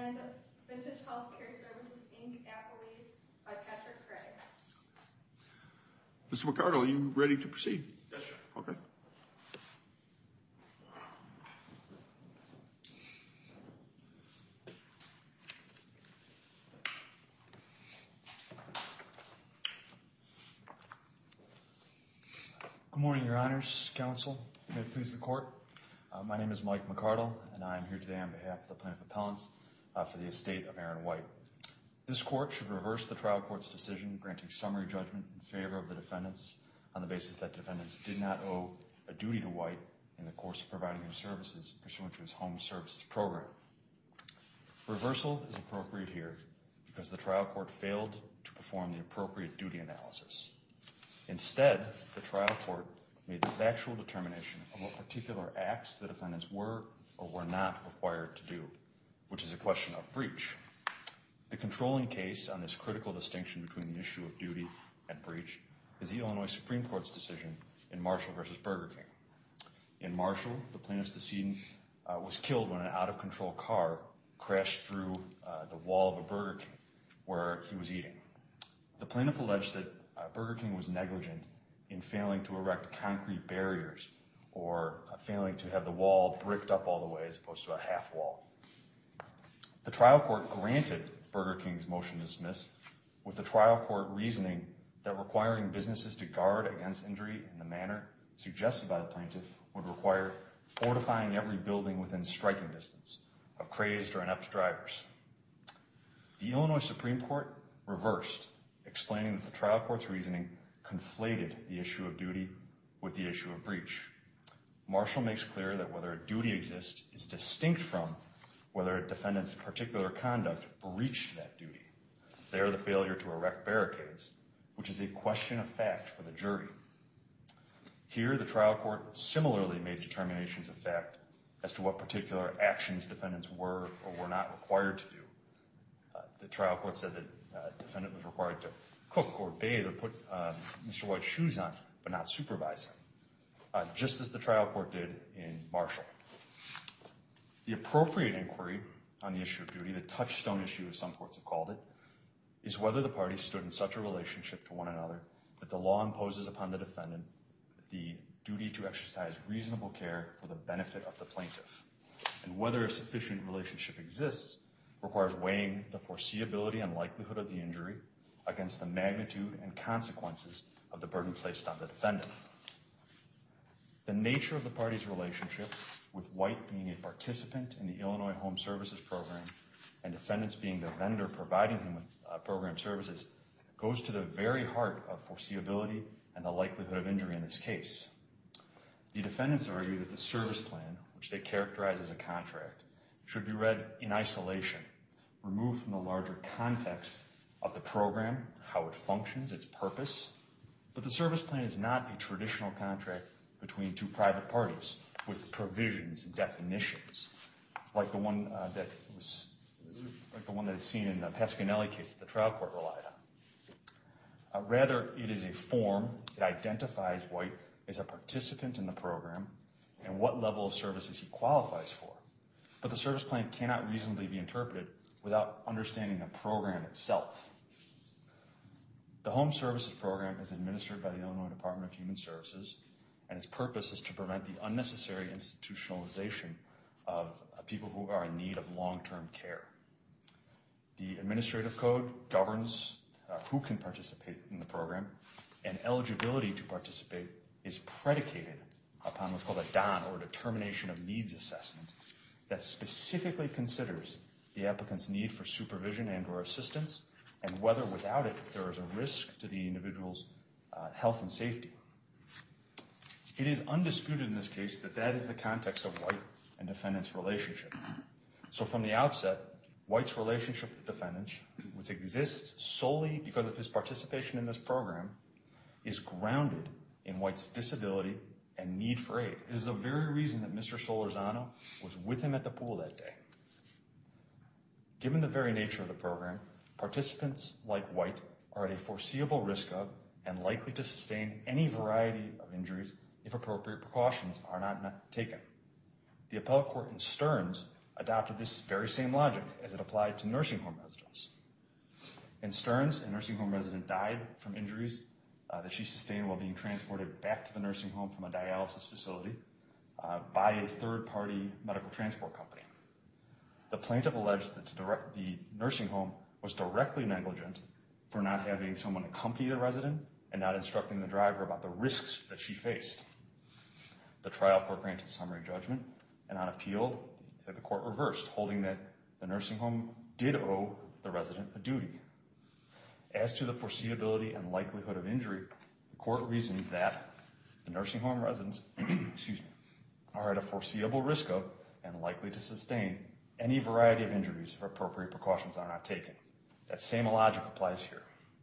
and Vintage Healthcare Services, Inc., appellee by Patrick Craig. Mr. McCardle, are you ready to proceed? Yes, sir. Okay. Good morning, Your Honors, Counsel. May it please the Court. My name is Mike McCardle, and I am here today on behalf of the plaintiff appellants for the estate of Aaron White. This Court should reverse the trial court's decision granting summary judgment in favor of the defendants on the basis that defendants did not owe a duty to White in the course of providing him services pursuant to his home services program. Reversal is appropriate here because the trial court failed to perform the appropriate duty analysis. Instead, the trial court made the factual determination of what particular acts the defendants were or were not required to do, which is a question of breach. The controlling case on this critical distinction between the issue of duty and breach is the Illinois Supreme Court's decision in Marshall v. Burger King. In Marshall, the plaintiff's decedent was killed when an out-of-control car crashed through the wall of a Burger King where he was eating. The plaintiff alleged that Burger King was negligent in failing to erect concrete barriers or failing to have the wall bricked up all the way as opposed to a half wall. The trial court granted Burger King's motion to dismiss with the trial court reasoning that requiring businesses to guard against injury in the manner suggested by the plaintiff would require fortifying every building within striking distance of crazed or inept drivers. The Illinois Supreme Court reversed, explaining that the trial court's reasoning conflated the issue of duty with the issue of breach. Marshall makes clear that whether a duty exists is distinct from whether a defendant's particular conduct breached that duty. There, the failure to erect barricades, which is a question of fact for the jury. Here, the trial court similarly made determinations of fact as to what particular actions defendants were or were not required to do. The trial court said that the defendant was required to cook or bathe or put Mr. White's shoes on, but not supervise him, just as the trial court did in Marshall. The appropriate inquiry on the issue of duty, the touchstone issue as some courts have called it, is whether the parties stood in such a relationship to one another that the law imposes upon the defendant the duty to exercise reasonable care for the benefit of the plaintiff. And whether a sufficient relationship exists requires weighing the foreseeability and likelihood of the injury against the magnitude and consequences of the burden placed on the defendant. The nature of the parties' relationship, with White being a participant in the Illinois Home Services Program and defendants being the vendor providing him with program services, goes to the very heart of foreseeability and the likelihood of injury in this case. The defendants argue that the service plan, which they characterize as a contract, should be read in isolation, removed from the larger context of the program, how it functions, its purpose. But the service plan is not a traditional contract between two private parties with provisions and definitions, like the one that is seen in the Pasquinelli case that the trial court relied on. Rather, it is a form that identifies White as a participant in the program and what level of services he qualifies for. But the service plan cannot reasonably be interpreted without understanding the program itself. The Home Services Program is administered by the Illinois Department of Human Services, and its purpose is to prevent the unnecessary institutionalization of people who are in need of long-term care. The Administrative Code governs who can participate in the program, and eligibility to participate is predicated upon what's called a DON, or Determination of Needs Assessment, that specifically considers the applicant's need for supervision and or assistance, and whether without it there is a risk to the individual's health and safety. It is undisputed in this case that that is the context of White and defendant's relationship. So from the outset, White's relationship with defendants, which exists solely because of his participation in this program, is grounded in White's disability and need for aid. It is the very reason that Mr. Solorzano was with him at the pool that day. Given the very nature of the program, participants like White are at a foreseeable risk of and likely to sustain any variety of injuries if appropriate precautions are not taken. The appellate court in Stearns adopted this very same logic as it applied to nursing home residents. In Stearns, a nursing home resident died from injuries that she sustained while being transported back to the nursing home from a dialysis facility by a third-party medical transport company. The plaintiff alleged that the nursing home was directly negligent for not having someone accompany the resident and not instructing the driver about the risks that she faced. The trial court granted summary judgment, and on appeal, the court reversed, holding that the nursing home did owe the resident a duty. As to the foreseeability and likelihood of injury, the court reasoned that the nursing home residents are at a foreseeable risk of and likely to sustain any variety of injuries if appropriate precautions are not taken. That same logic applies here.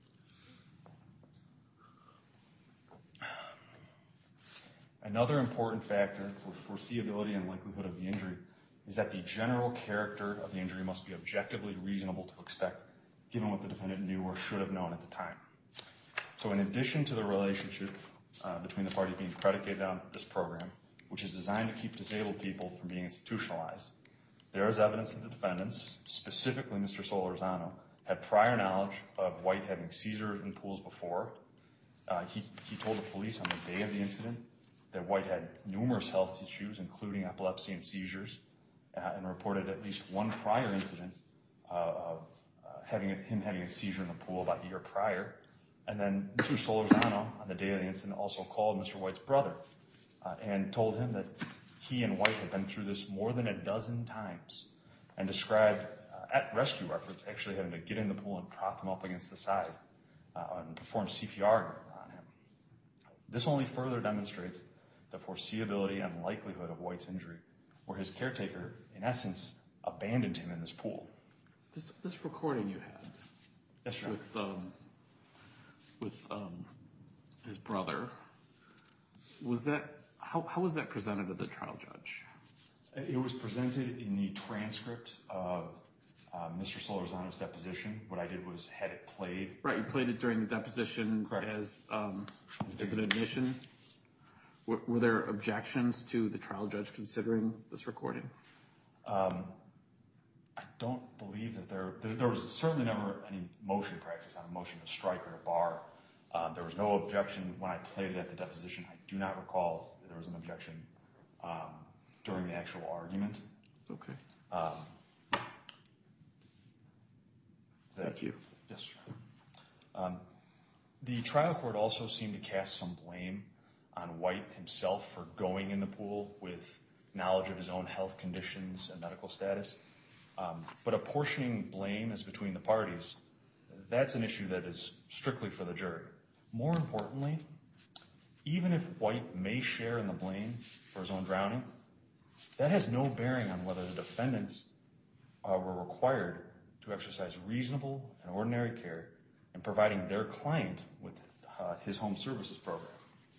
Another important factor for foreseeability and likelihood of the injury is that the general character of the injury must be objectively reasonable to expect, given what the defendant knew or should have known at the time. So in addition to the relationship between the parties being predicated on this program, which is designed to keep disabled people from being institutionalized, there is evidence that the defendants, specifically Mr. Solorzano, had prior knowledge of White having seizures in pools before. He told the police on the day of the incident that White had numerous health issues, including epilepsy and seizures, and reported at least one prior incident of him having a seizure in the pool about a year prior. And then Mr. Solorzano, on the day of the incident, also called Mr. White's brother and told him that he and White had been through this more than a dozen times, and described at rescue efforts actually having to get in the pool and prop him up against the side and perform CPR on him. This only further demonstrates the foreseeability and likelihood of White's injury, where his caretaker, in essence, abandoned him in this pool. This recording you had, yes, sir, with his brother, was that how was that presented to the trial judge? It was presented in the transcript of Mr. Solorzano's deposition. What I did was had it played. Right, you played it during the deposition. Correct. As an admission. Were there objections to the trial judge considering this recording? I don't believe that there was certainly never any motion practice on a motion to strike or to bar. There was no objection when I played it at the deposition. I do not recall that there was an objection during the actual argument. Okay. Thank you. Yes, sir. The trial court also seemed to cast some blame on White himself for going in the pool with knowledge of his own health conditions and medical status. But apportioning blame as between the parties, that's an issue that is strictly for the jury. More importantly, even if White may share in the blame for his own drowning, that has no bearing on whether the defendants were required to exercise reasonable and ordinary care in providing their client with his home services program.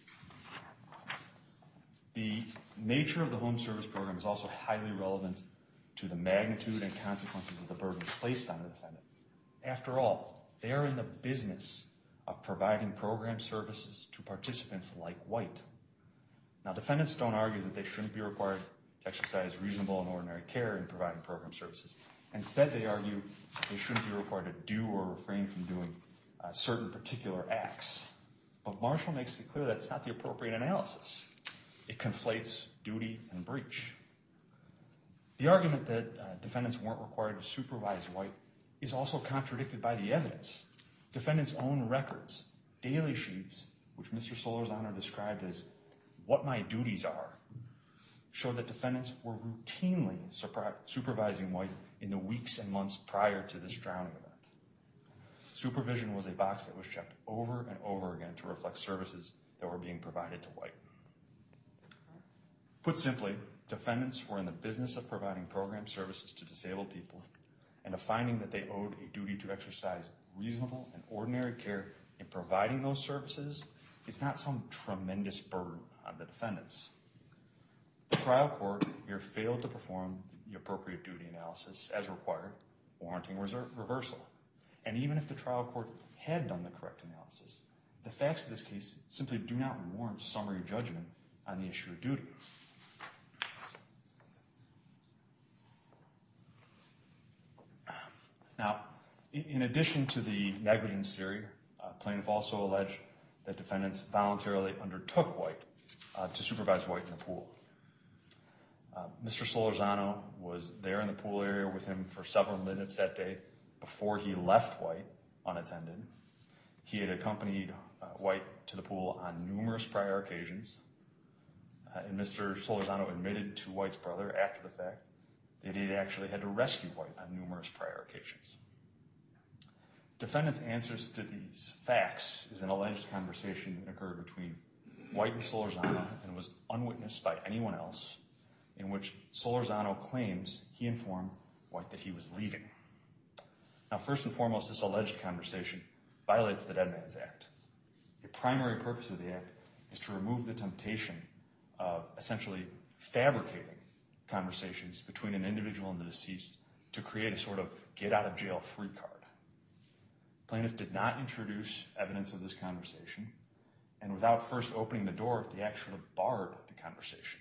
The nature of the home service program is also highly relevant to the magnitude and consequences of the burden placed on the defendant. After all, they are in the business of providing program services to participants like White. Now, defendants don't argue that they shouldn't be required to exercise reasonable and ordinary care in providing program services. Instead, they argue they shouldn't be required to do or refrain from doing certain particular acts. But Marshall makes it clear that's not the appropriate analysis. It conflates duty and breach. The argument that defendants weren't required to supervise White is also contradicted by the evidence. Defendants' own records, daily sheets, which Mr. Solorzano described as what my duties are, show that defendants were routinely supervising White in the weeks and months prior to this drowning event. Supervision was a box that was checked over and over again to reflect services that were being provided to White. Put simply, defendants were in the business of providing program services to disabled people, and of finding that they owed a duty to exercise reasonable and ordinary care in providing those services is not some tremendous burden on the defendants. The trial court here failed to perform the appropriate duty analysis as required, warranting reversal. And even if the trial court had done the correct analysis, the facts of this case simply do not warrant summary judgment on the issue of duty. Now, in addition to the negligence theory, plaintiff also alleged that defendants voluntarily undertook White to supervise White in the pool. Mr. Solorzano was there in the pool area with him for several minutes that day before he left White unattended. He had accompanied White to the pool on numerous prior occasions, and Mr. Solorzano admitted to White's brother after the fact that he actually had to rescue White on numerous prior occasions. Defendant's answers to these facts is an alleged conversation that occurred between White and Solorzano and was unwitnessed by anyone else, in which Solorzano claims he informed White that he was leaving. Now, first and foremost, this alleged conversation violates the Dead Man's Act. The primary purpose of the act is to remove the temptation of essentially fabricating conversations between an individual and the deceased to create a sort of get-out-of-jail-free card. Plaintiff did not introduce evidence of this conversation, and without first opening the door, the act should have barred the conversation.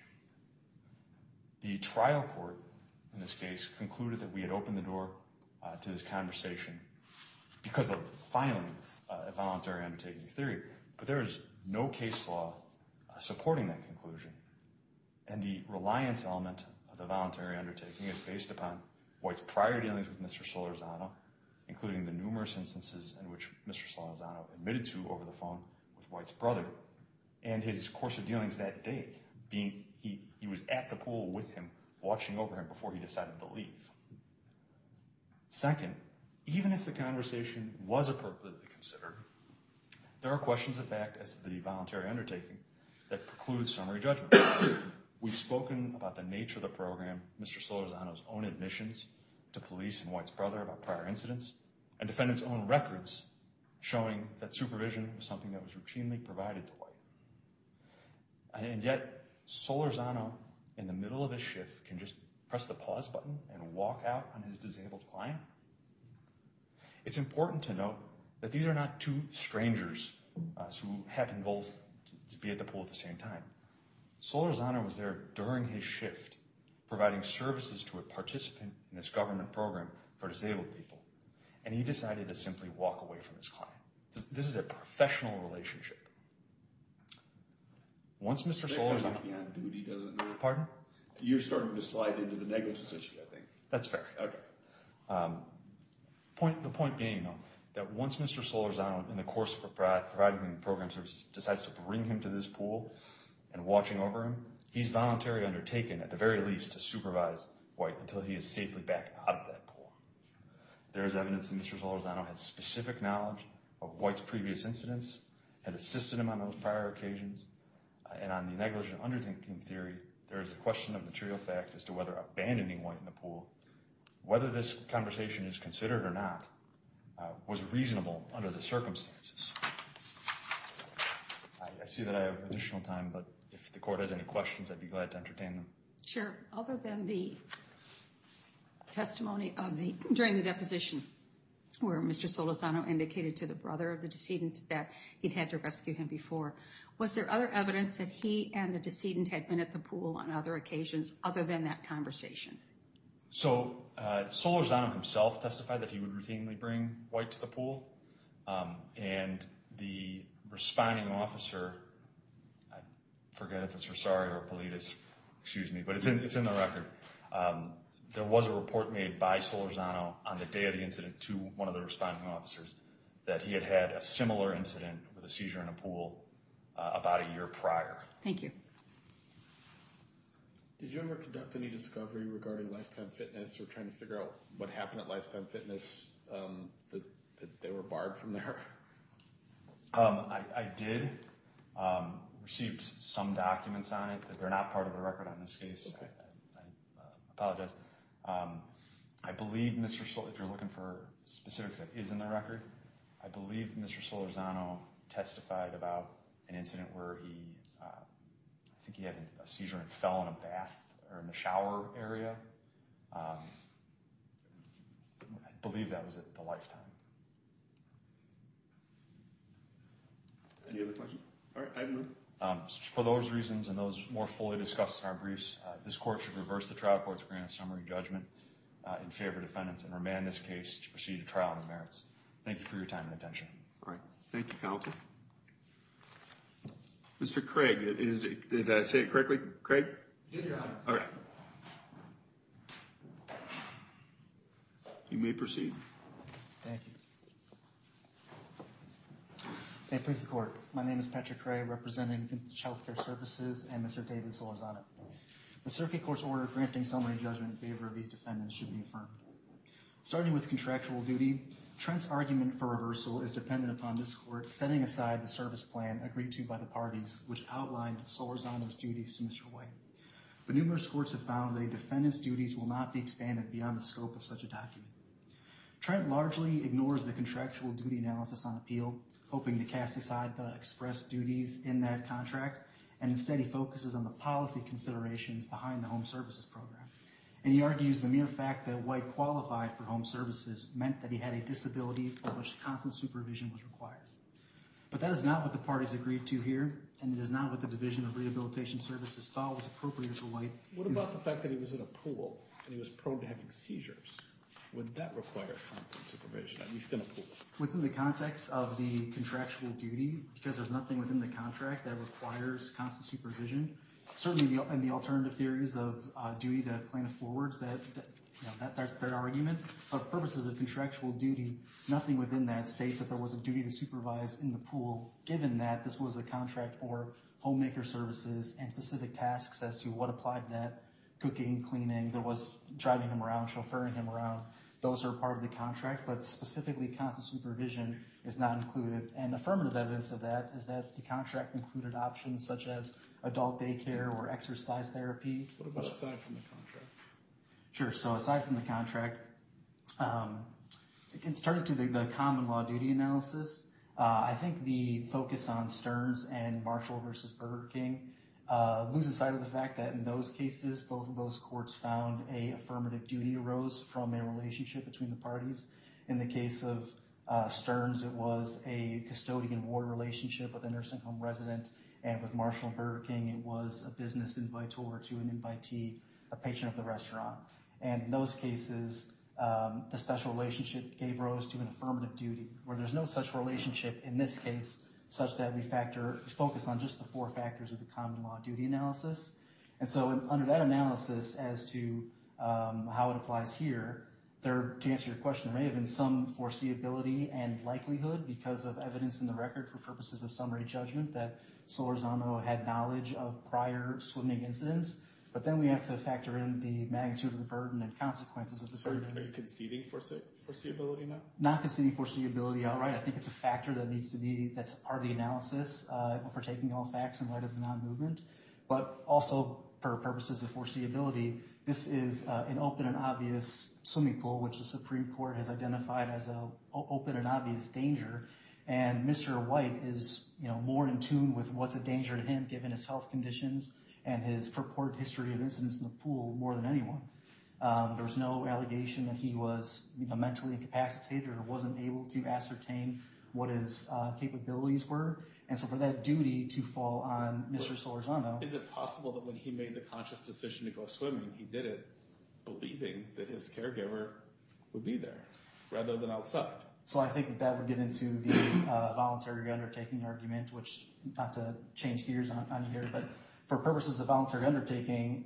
The trial court, in this case, concluded that we had opened the door to this conversation because of filing a voluntary undertaking theory, but there is no case law supporting that conclusion, and the reliance element of the voluntary undertaking is based upon White's prior dealings with Mr. Solorzano, including the numerous instances in which Mr. Solorzano admitted to over the phone with White's brother, and his course of dealings that day, being he was at the pool with him, watching over him before he decided to leave. Second, even if the conversation was appropriately considered, there are questions of fact as to the voluntary undertaking that preclude summary judgment. We've spoken about the nature of the program, Mr. Solorzano's own admissions to police and White's brother about prior incidents, and defendant's own records showing that supervision was something that was routinely provided to White. And yet, Solorzano, in the middle of his shift, can just press the pause button and walk out on his disabled client. It's important to note that these are not two strangers who happen both to be at the pool at the same time. Solorzano was there during his shift, providing services to a participant in this government program for disabled people, and he decided to simply walk away from his client. This is a professional relationship. Once Mr. Solorzano... beyond duty, doesn't it? Pardon? You're starting to slide into the negligence issue, I think. That's fair. Okay. The point being, though, that once Mr. Solorzano, in the course of providing program services, decides to bring him to this pool and watching over him, he's voluntarily undertaken, at the very least, to supervise White until he is safely back out of that pool. There is evidence that Mr. Solorzano had specific knowledge of White's previous incidents, had assisted him on those prior occasions, and on the negligent undertaking theory, there is a question of material fact as to whether abandoning White in the pool, whether this conversation is considered or not, was reasonable under the circumstances. I see that I have additional time, but if the court has any questions, I'd be glad to entertain them. Sure. Other than the testimony during the deposition where Mr. Solorzano indicated to the brother of the decedent that he'd had to rescue him before, was there other evidence that he and the decedent had been at the pool on other occasions other than that conversation? So Solorzano himself testified that he would routinely bring White to the pool, and the responding officer, I forget if it's Rosario or Politis, excuse me, but it's in the record. There was a report made by Solorzano on the day of the incident to one of the responding officers that he had had a similar incident with a seizure in a pool about a year prior. Thank you. Did you ever conduct any discovery regarding Lifetime Fitness or trying to figure out what happened at Lifetime Fitness that they were barred from there? I did. Received some documents on it that they're not part of the record on this case. Okay. I apologize. I believe if you're looking for specifics that is in the record, I believe Mr. Solorzano testified about an incident where I think he had a seizure and fell in a bath or in the shower area. I believe that was at the Lifetime. Any other questions? All right, I have none. For those reasons and those more fully discussed in our briefs, this court should reverse the trial court's grant of summary judgment in favor of defendants and remand this case to proceed to trial on the merits. Thank you for your time and attention. All right. Thank you, counsel. Mr. Craig, did I say it correctly? Craig? Yes, Your Honor. All right. You may proceed. Thank you. May it please the court. My name is Patrick Cray, representing Vintage Healthcare Services and Mr. David Solorzano. The circuit court's order granting summary judgment in favor of these defendants should be affirmed. Starting with contractual duty, Trent's argument for reversal is dependent upon this court setting aside the service plan agreed to by the parties, which outlined Solorzano's duties to Mr. White. But numerous courts have found that a defendant's duties will not be expanded beyond the scope of such a document. Trent largely ignores the contractual duty analysis on appeal, hoping to cast aside the express duties in that contract, and instead he focuses on the policy considerations behind the home services program. And he argues the mere fact that White qualified for home services meant that he had a disability for which constant supervision was required. But that is not what the parties agreed to here, and it is not what the Division of Rehabilitation Services thought was appropriate for White. What about the fact that he was in a pool and he was prone to having seizures? Would that require constant supervision, at least in a pool? Within the context of the contractual duty, because there's nothing within the contract that requires constant supervision, certainly in the alternative theories of duty that plaintiff forwards, that's their argument. But for purposes of contractual duty, nothing within that states that there was a duty to supervise in the pool, given that this was a contract for homemaker services and specific tasks as to what applied to that, cooking, cleaning, there was driving him around, chauffeuring him around. Those are part of the contract, but specifically constant supervision is not included. And affirmative evidence of that is that the contract included options such as adult daycare or exercise therapy. What about aside from the contract? Sure. So aside from the contract, turning to the common law duty analysis, I think the focus on Stearns and Marshall versus Burger King loses sight of the fact that in those cases, both of those courts found a affirmative duty arose from a relationship between the parties. In the case of Stearns, it was a custodian-ward relationship with a nursing home resident, and with Marshall and Burger King, it was a business invitor to an invitee, a patron of the restaurant. And in those cases, the special relationship gave rise to an affirmative duty, where there's no such relationship in this case, such that we focus on just the four factors of the common law duty analysis. And so under that analysis as to how it applies here, to answer your question, there may have been some foreseeability and likelihood because of evidence in the record for purposes of summary judgment that Solorzano had knowledge of prior swimming incidents. But then we have to factor in the magnitude of the burden and consequences of the burden. Are you conceding foreseeability now? Not conceding foreseeability outright. I think it's a factor that that's part of the analysis for taking all facts in light of the non-movement. But also for purposes of foreseeability, this is an open and obvious swimming pool, which the Supreme Court has identified as an open and obvious danger. And Mr. White is, more in tune with what's a danger to him, given his health conditions and his purported history of incidents in the pool more than anyone. There was no allegation that he was mentally incapacitated or wasn't able to ascertain what his capabilities were. And so for that duty to fall on Mr. Solorzano. Is it possible that when he made the conscious decision to go swimming, he did it believing that his caregiver would be there rather than outside? So I think that would get into the voluntary undertaking argument, which, not to change gears on here, but for purposes of voluntary undertaking,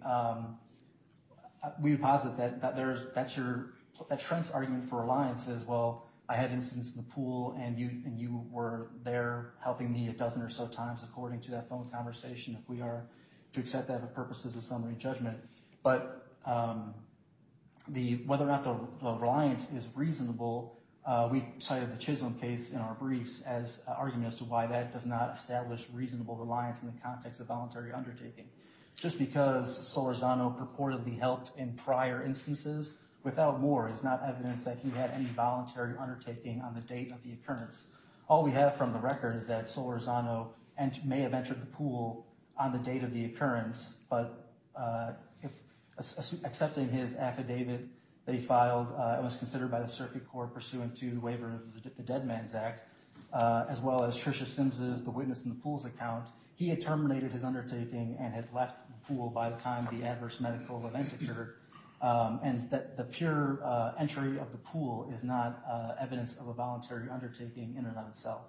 we would posit that Trent's argument for reliance is, well, I had incidents in the pool and you were there helping me a dozen or so times according to that phone conversation, if we are to accept that for purposes of summary judgment. But whether or not the reliance is reasonable, we cited the Chisholm case in our briefs as an argument as to why that does not establish reasonable reliance in the context of voluntary undertaking. Just because Solorzano purportedly helped in prior instances without more is not evidence that he had any voluntary undertaking on the date of the occurrence. All we have from the record is that Solorzano may have entered the pool on the date of the occurrence, but accepting his affidavit that he filed and was considered by the circuit court pursuant to the waiver of the Dead Man's Act, as well as Tricia Sims's The Witness in the Pool's account, he had terminated his undertaking and had left the pool by the time the adverse medical event occurred. and that the pure entry of the pool is not evidence of a voluntary undertaking in and of itself.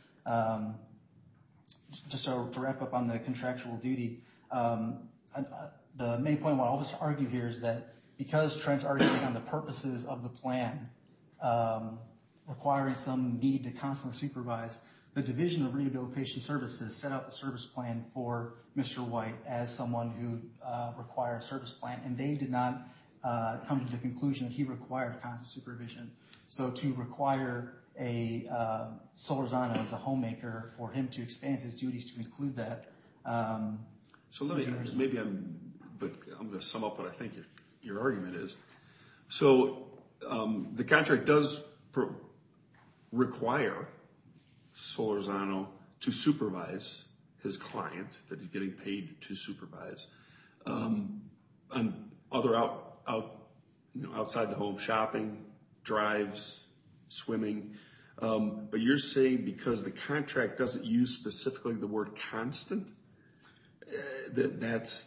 Just to wrap up on the contractual duty, the main point I want to argue here is that because Trent's arguing on the purposes of the plan, requiring some need to constantly supervise, the Division of Rehabilitation Services set out the service plan for Mr. White as someone who required a service plan, and they did not come to the conclusion that he required constant supervision. So to require a Solorzano as a homemaker for him to expand his duties to include that. So let me, but I'm going to sum up what I think your argument is. So the contract does require Solorzano to supervise his client that he's getting paid to supervise on other outside the home shopping, drives, swimming. But you're saying because the contract doesn't use specifically the word constant, that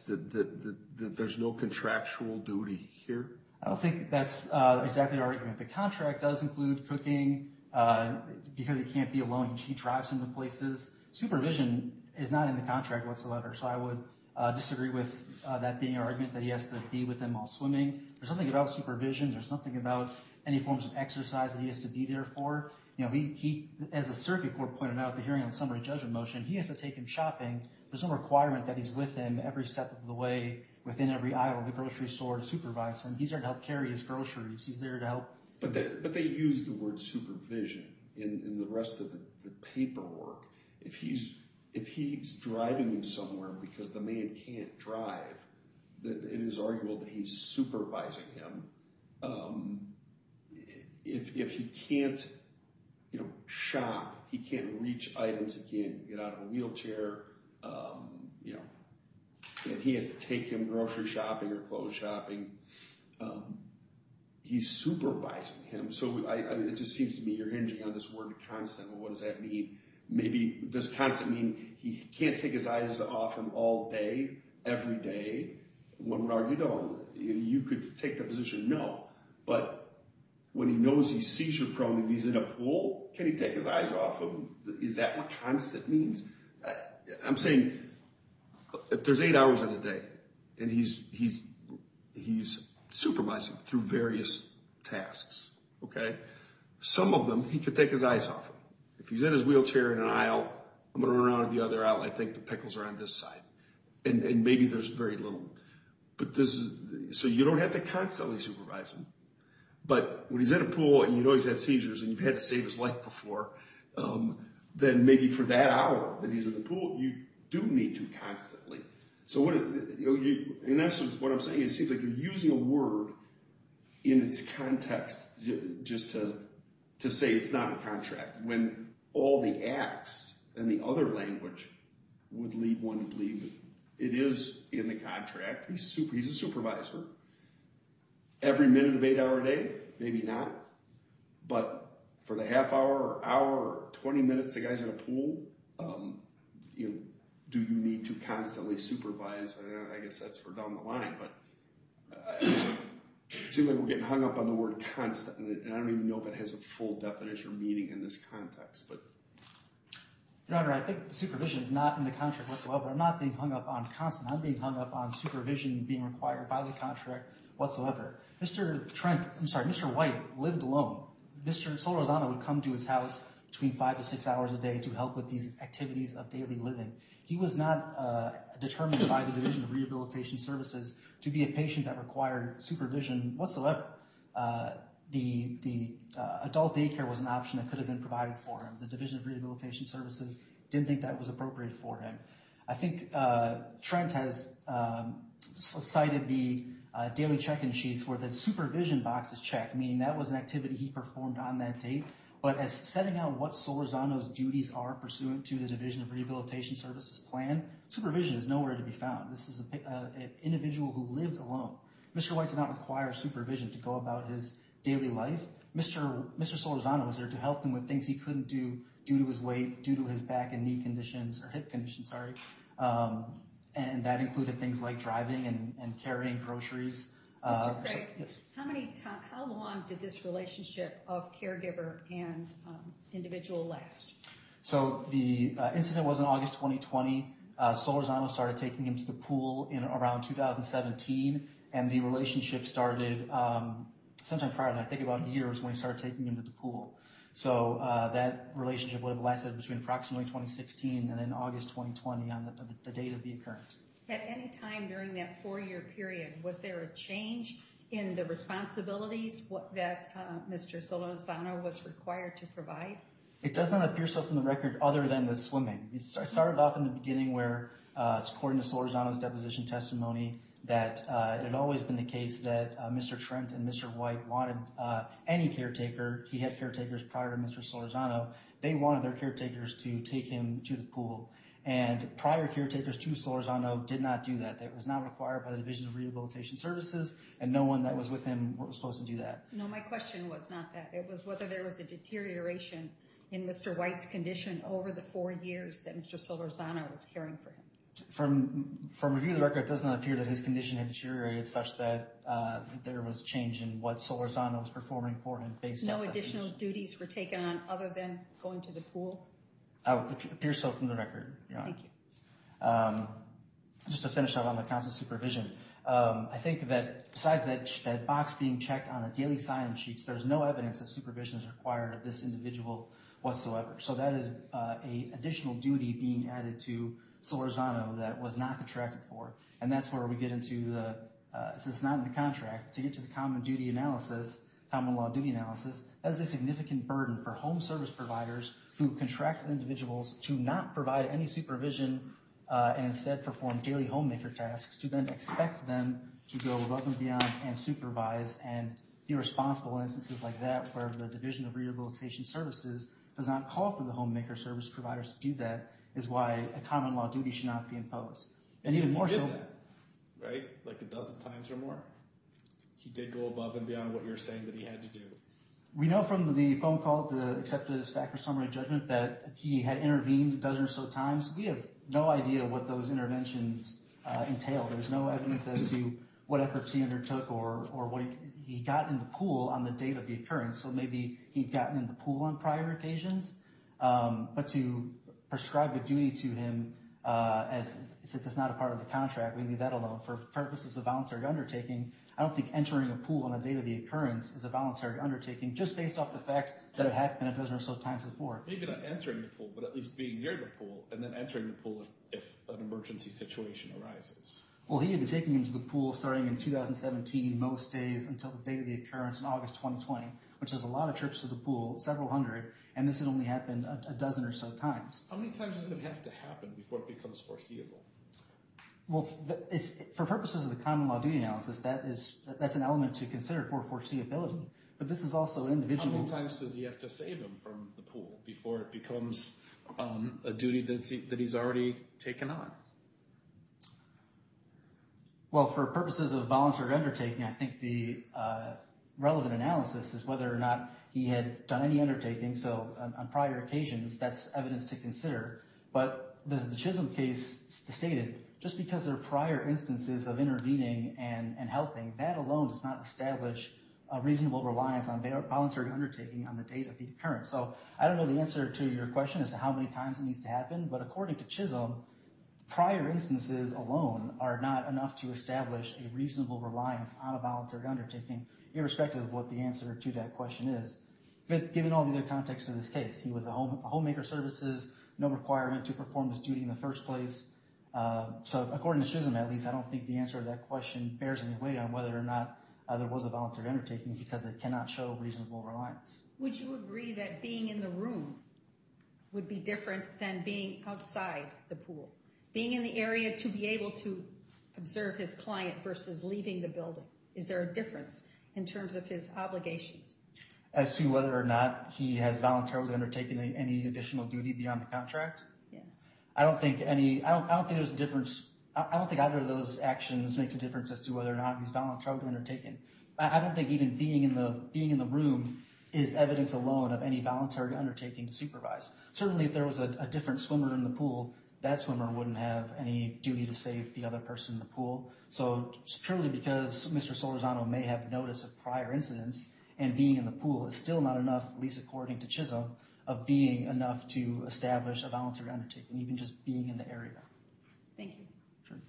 there's no contractual duty here? I don't think that's exactly the argument. The contract does include cooking because he can't be alone. He drives him to places. Supervision is not in the contract whatsoever. So I would disagree with that being an argument that he has to be with him while swimming. There's nothing about supervision. There's nothing about any forms of exercise that he has to be there for. You know, he as the circuit court pointed out at the hearing on the summary judgment motion, he has to take him shopping. There's no requirement that he's with him every step of the way within every aisle of the grocery store to supervise him. He's there to help carry his groceries. He's there to help. But they use the word supervision in the rest of the paperwork. If he's driving him somewhere because the man can't drive, that it is arguable that he's supervising him. If he can't, shop, he can't reach items, he can't get out of a wheelchair, and he has to take him grocery shopping or clothes shopping, he's supervising him. So it just seems to me you're hinging on this word constant. Well, what does that mean? Maybe does constant mean he can't take his eyes off him all day, every day? One would argue no. You could take the position no. But when he knows he's seizure prone and he's in a pool, can he take his eyes off him? Is that what constant means? I'm saying if there's 8 hours in a day and he's supervising through various tasks, okay? Some of them he could take his eyes off him. If he's in his wheelchair in an aisle, I'm going to run around to the other aisle. I think the pickles are on this side. And maybe there's very little. But so you don't have to constantly supervise him. But when he's in a pool and you know he's had seizures and you've had to save his life before, then maybe for that hour that he's in the pool, you do need to constantly. So in essence, what I'm saying is it seems like you're using a word in its context just to say it's not a contract, when all the acts and the other language would lead one to believe it is in the contract. He's a supervisor. Every minute of 8 hour day, maybe not. But for the half hour or 20 minutes the guy's in a pool, do you need to constantly supervise? I guess that's for down the line. But it seems like we're getting hung up on the word constant, and I don't even know if it has a full definition or meaning in this context. But Your Honor, I think the supervision is not in the contract whatsoever. I'm not being hung up on constant. I'm being hung up on supervision being required by the contract whatsoever. Mr. White lived alone. Mr. Solorzano would come to his house between 5 to 6 hours a day to help with these activities of daily living. He was not determined by the Division of Rehabilitation Services to be a patient that required supervision whatsoever. The adult daycare was an option that could have been provided for him. The Division of Rehabilitation Services didn't think that was appropriate for him. I think Trent has cited the daily check-in sheets where the supervision box is checked, meaning that was an activity he performed on that date. But as setting out what Solorzano's duties are pursuant to the Division of Rehabilitation Services plan, supervision is nowhere to be found. This is an individual who lived alone. Mr. White did not require supervision to go about his daily life. Mr. Solorzano was there to help him with things he couldn't do due to his weight, due to his back and knee conditions, or hip conditions, and that included things like driving and carrying groceries. Mr. Craig, yes. how long did this relationship of caregiver and individual last? So the incident was in August 2020. Solorzano started taking him to the pool in around 2017, and the relationship started sometime prior to that. I think about a year was when he started taking him to the pool. So that relationship would have lasted between approximately 2016 and then August 2020 on the date of the occurrence. At any time during that 4-year period, was there a change in the responsibilities that Mr. Solorzano was required to provide? It does not appear so from the record other than the swimming. It started off in the beginning where, according to Solorzano's deposition testimony, that it had always been the case that Mr. Trent and Mr. White wanted any caretaker. He had caretakers prior to Mr. Solorzano. They wanted their caretakers to take him to the pool. And prior caretakers to Solorzano did not do that. That was not required by the Division of Rehabilitation Services, and no one that was with him was supposed to do that. No, my question was not that. It was whether there was a deterioration in Mr. White's condition over the 4 years that Mr. Solorzano was caring for him. From review of the record, it does not appear that his condition had deteriorated such that there was change in what Solorzano was performing for him based on No that additional condition. duties were taken on other than going to the pool? It appears so from the record, Your Honor. Thank you. Just to finish up on the constant supervision, I think that besides that box being checked on the daily sign-in sheets, there's no evidence that supervision is required of this individual whatsoever. So that is a additional duty being added to Solorzano that was not contracted for. And that's where we get into since it's not in the contract, to get to the common duty analysis, common law duty analysis, that is a significant burden for home service providers who contract individuals to not provide any supervision and instead perform daily homemaker tasks, to then expect them to go above and beyond and supervise and be responsible in instances like that where the Division of Rehabilitation Services does not call for the homemaker service providers to do that, is why a common law duty should not be imposed. And even more so, right? Like a dozen times or more? He did go above and beyond what you're saying that he had to do. we know from the phone call to accept his fact or summary judgment that he had intervened a dozen or so times. We have no idea what those interventions entail. There's no evidence as to what efforts he undertook or what he got in the pool on the date of the occurrence. So maybe he'd gotten in the pool on prior occasions. But to prescribe a duty to him as if it's not a part of the contract, we leave that alone. For purposes of voluntary undertaking, I don't think entering a pool on the date of the occurrence is a voluntary undertaking just based off the fact that it happened a dozen or so times before. Maybe not entering the pool, but at least being near the pool and then entering the pool if an emergency situation arises. Well, he had been taking him to the pool starting in 2017, most days until the date of the occurrence in August 2020, which is a lot of trips to the pool, several hundred, and this had only happened a dozen or so times. How many times does it have to happen before it becomes foreseeable? Well, it's for purposes of the common law duty analysis, that's an element to consider for foreseeability. But this is also individual. How many times does he have to save him from the pool before it becomes a duty that he's already taken on? Well, for purposes of voluntary undertaking, I think the relevant analysis is whether or not he had done any undertaking. So on prior occasions, that's evidence to consider. But the Chisholm case stated, just because there are prior instances of intervening and helping, that alone does not establish a reasonable reliance on voluntary undertaking on the date of the occurrence. So I don't know the answer to your question as to how many times it needs to happen, but according to Chisholm, prior instances alone are not enough to establish a reasonable reliance on a voluntary undertaking, irrespective of what the answer to that question is. But given all the other context of this case, he was a homemaker services, no requirement to perform this duty in the first place. So according to Chisholm, at least, I don't think the answer to that question bears any weight on whether or not there was a voluntary undertaking because they cannot show reasonable reliance. Would you agree that being in the room would be different than being outside the pool? Being in the area to be able to observe his client versus leaving the building? Is there a difference in terms of his obligations? As to whether or not he has voluntarily undertaken any additional duty beyond the contract? Yeah. I don't think there's a difference. I don't think either of those actions makes a difference as to whether or not he's voluntarily undertaken. I don't think even being in the room is evidence alone of any voluntary undertaking to supervise. Certainly if there was a different swimmer in the pool, that swimmer wouldn't have any duty to save the other person in the pool. So purely because Mr. Solorzano may have notice of prior incidents and being in the pool is still not enough, at least according to Chisholm, of being enough to establish a voluntary undertaking, even just being in the area. Thank you. Sure.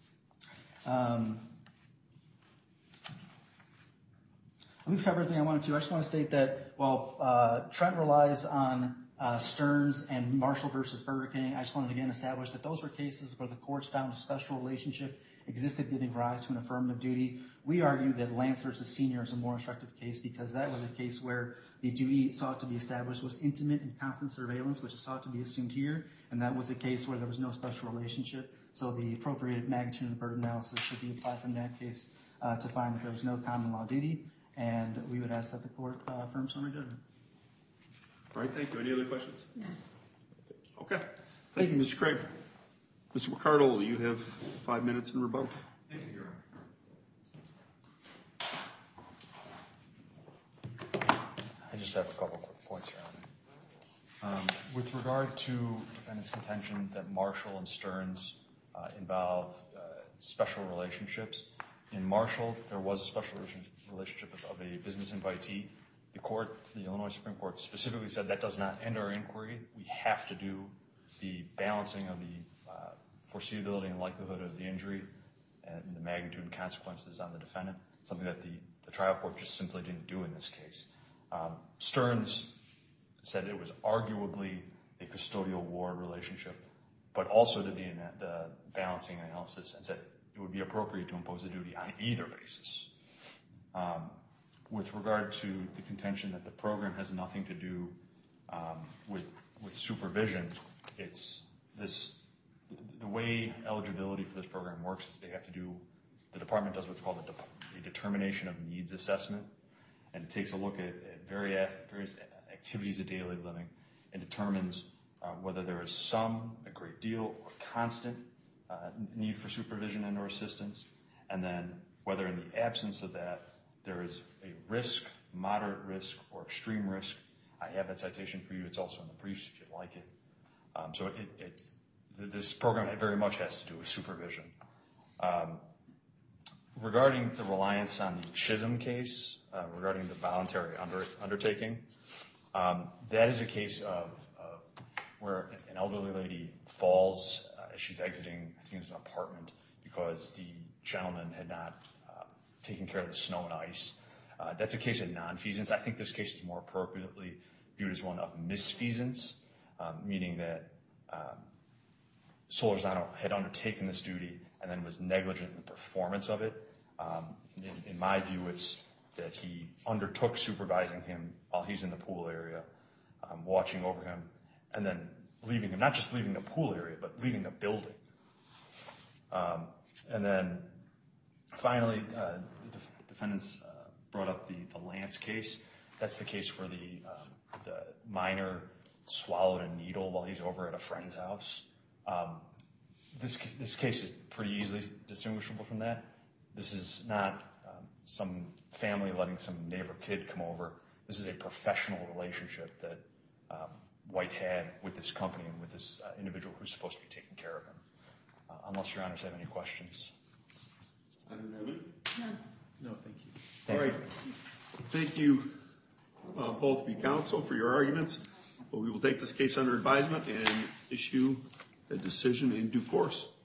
We've covered everything I wanted to. I just want to state that while Trent relies on Stearns and Marshall versus Burger King, I just wanted to again establish that those were cases where the courts found a special relationship existed giving rise to an affirmative duty. We argue that Lance versus Senior is a more instructive case because that was a case where the duty sought to be established was intimate and constant surveillance, which is sought to be assumed here, and that was a case where there was no special relationship. So the appropriate magnitude and burden analysis should be applied from that case to find that there was no common law duty, and we would ask that the court affirm summary judgment. All right, thank you. Any other questions? No. Okay. Thank you, Mr. Craig. Mr. McCardle, you have 5 minutes in rebuttal. Thank you, Your Honor. I just have a couple quick points here on it. With regard to defendant's contention that Marshall and Stearns involve special relationships, in Marshall there was a special relationship of a business invitee. The court, the Illinois Supreme Court, specifically said that does not end our inquiry. We have to do the balancing of the foreseeability and likelihood of the injury and the magnitude and consequences on the defendant, something that the trial court just simply didn't do in this case. Stearns said it was arguably a custodial ward relationship, but also did the balancing analysis and said it would be appropriate to impose a duty on either basis. With regard to the contention that the program has nothing to do with supervision, the way eligibility for this program works is the department does what's called a determination of needs assessment, and it takes a look at various activities of daily living and determines whether there is a great deal, or constant need for supervision and or assistance, and then whether in the absence of that there is a risk, moderate risk, or extreme risk. I have that citation for you. It's also in the briefs if you'd like it. So this program very much has to do with supervision. Regarding the reliance on the Chisholm case, regarding the voluntary undertaking, that is a case of where an elderly lady falls as she's exiting, I think it was an apartment, because the gentleman had not taken care of the snow and ice. That's a case of nonfeasance. I think this case is more appropriately viewed as one of misfeasance, meaning that Solorzano had undertaken this duty and then was negligent in the performance of it. In my view, it's that he undertook supervising him while he's in the pool area, watching over him, and then leaving him, not just leaving the pool area, but leaving the building. And then finally, the defendants brought up the Lance case. That's the case where the minor swallowed a needle while he's over at a friend's house. This case is pretty easily distinguishable from that. This is not some family letting some neighbor kid come over. This is a professional relationship that White had with this company and with this individual who's supposed to be taking care of him. Unless your honors have any questions. I don't have any. None. No, thank you. All right. Thank you, both of you counsel, for your arguments. We will take this case under advisement and issue a decision in due course.